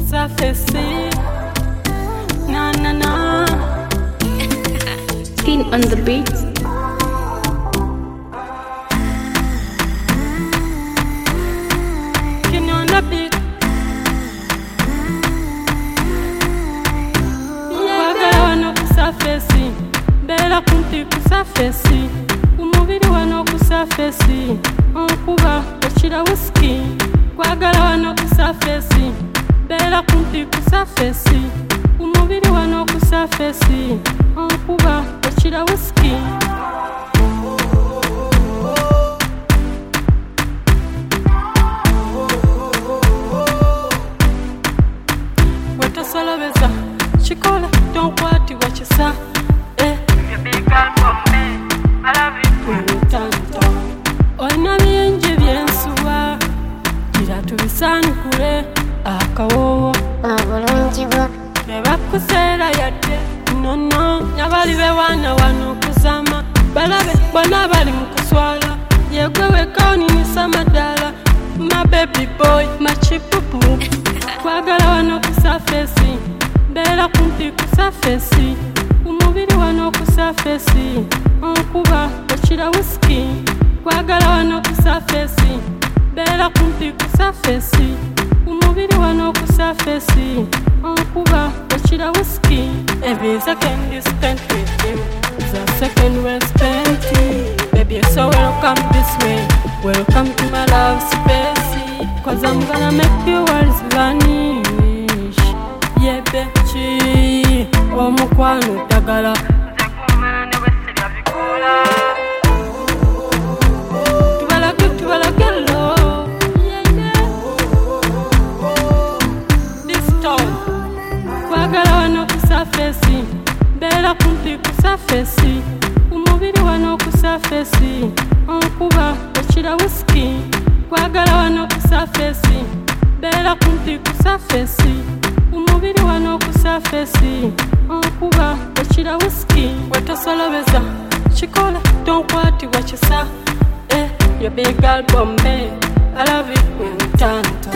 kusafesi. Na na na. Skin on the beat. Skin on the beat. Wagala wano kusafesi. Bela kumpi kusafesi. Umubiri wano kusafesi. Onkuba ochira whisky. Wagala wano kusafesi. Bela kumpi kusafesi. Umubiri wano kusafesi. Onkuba ochira whisky. Wetasolobeza chikola tonkwati wachisa. You big girl from me, I love it. Olina bingi byensuwa gira tubisanikule akawowo Obulungi bwo tebakuseera yadde nono nabali bewaana wano okuzama balabe bonna bali mu kuswala yegwe weka oninisa madala ma baby boy machipupu kwagala wano kusafesi beera kumpi kusafesi umubiri wano kusafesi onkuba okira whisky kwagala wano kusafesi beera kumpi kusafesi umubiri wano kusafesi onkuba okira whisky. Every second you spent with him is a second well spent. Baby you're so welcome this way, welcome to my love space, cause I'm gonna make your words vanish. Yeah betchi omukwano dagala Nzekumana ne wesirya bikola. Kwagala wano kusafesi beera kumpi kusafesi umubiri wano kusafesi onkuba okira whisky kwagala wano kusafesi beera kumpi kusafesi umubiri wano kusafesi onkuba okira whisky wetasolobeza chikola tonkwati wachisa. You big girl Bombay, I love it when tanto.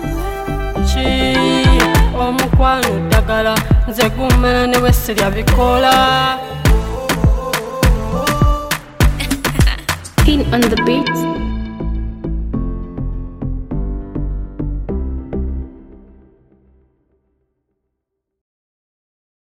Chi omukwano dagala nze gumana ne wesirya bikola. Skin on the beat.